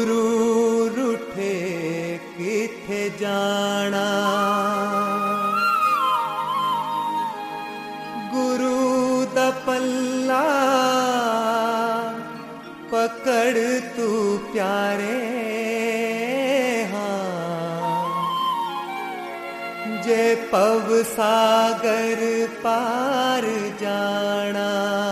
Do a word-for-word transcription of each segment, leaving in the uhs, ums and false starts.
गुरु रूठे किथे जाना, गुरु दा पल्ला पकड़ तू प्यारे, हाँ जे पव सागर पार जाना।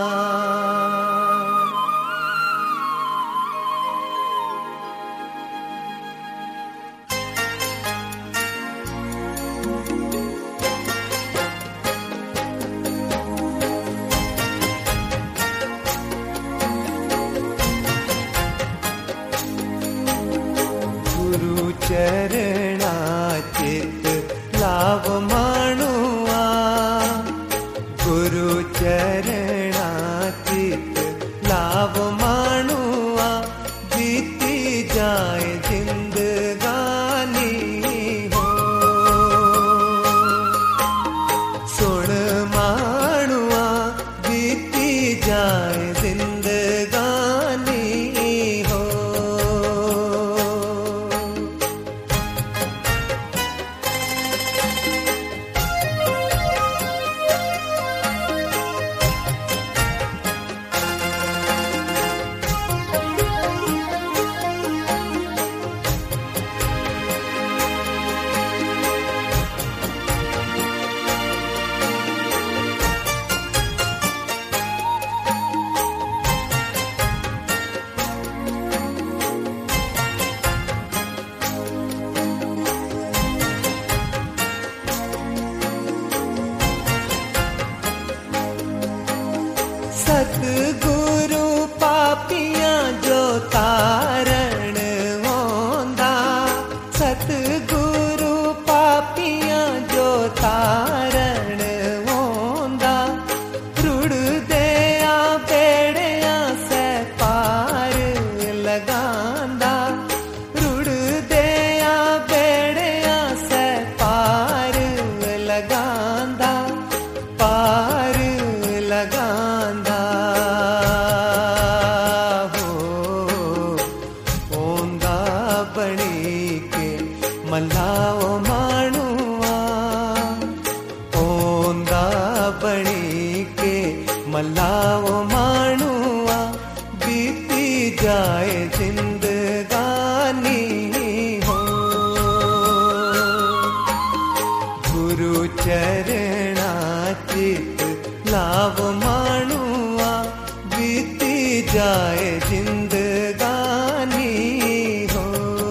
चरणा चित लाभ मानुआ, गुरु चरणा चित लाभ मानुआ, बीती जाए जिंदगानी हो। सुन मानुआ बीती जाए जिंदगानी हो। सतगुरु पापियां जो तारण होंदा, सतगुरु पापियां जो तारण होंदा, रुड़ दिया बेड़ियां से पार लगांदा, रुड़ दिया बेड़ियां से पार लगांदा, पार लगांदा। मल्लाओ मानुआ ओंदा बणी के, मल्लाओ मानुआ बीती जाए जिंदगानी हो। गुरु चरणा चित लाभ मानुआ बीती जाए जिंदगानी हो।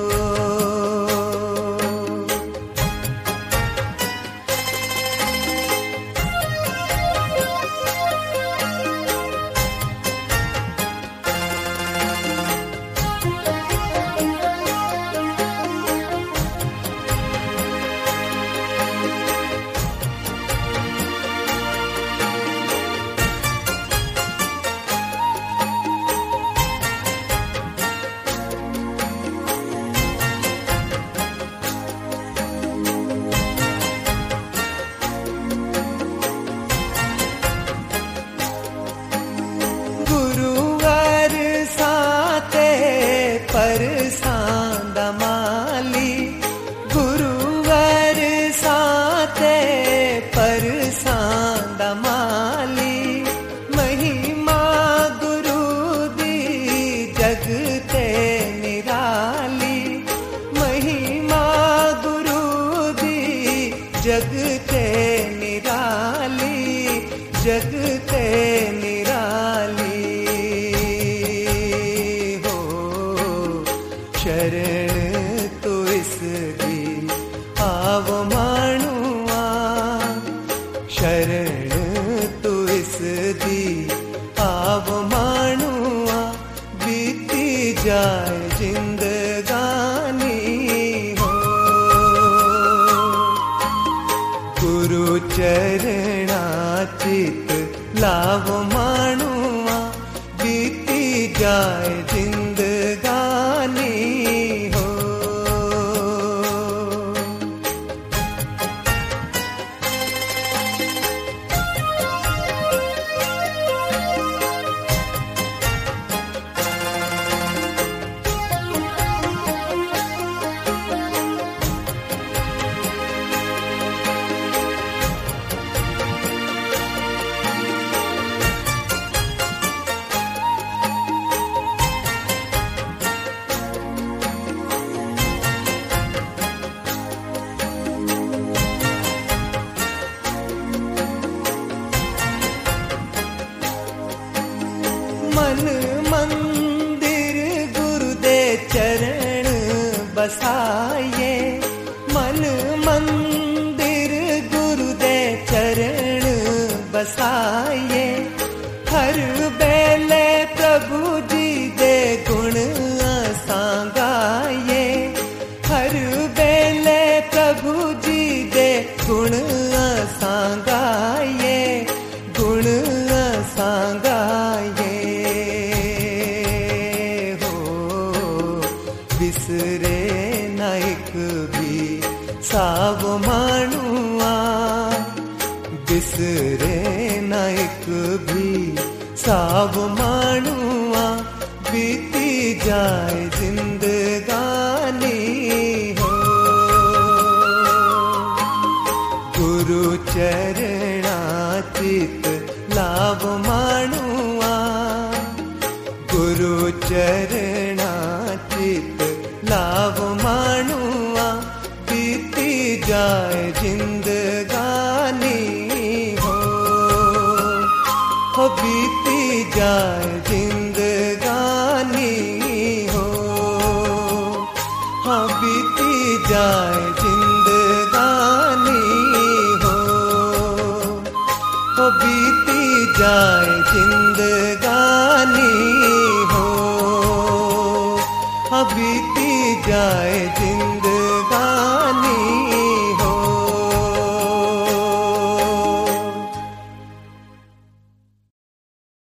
परसां दा माली गुरुवर साथे, परसां दा माली महिमा गुरु दी जग ते निराली, महिमा गुरु दी जग ते निराली, जग ते निराली। शरण तो इसकी आव मानुआ, शरण तो इसकी आव मानुआ बीती जाए जिंदगानी हो। गुरु चरणा चित लाभ मानुआ बीती जाए जिंदगानी हो। चरण बसाइए, मन मंदिर गुरु दे चरण बसाइए। हर बेले प्रभु जी दे गुण सांगाइए, हर बेले प्रभु जी दे गुण सांगाइए, गुण सांगाइए। हो बिसरे नाइक भी साव मानुआ, बिसरे नाइक भी साव मानुआ। बीती जाए जिंदगानी हो, गुरु चरणा चित लाभ मानुआ, गुरु चरणा चित लाभ मानुआ। बीती जाए जिंदगानी हो, हो बीती जाए जिंदगानी हो, हाँ बीती जाए जिंदगानी हो, हो बीती जाए जिंदगानी हो, हाँ बीती जाए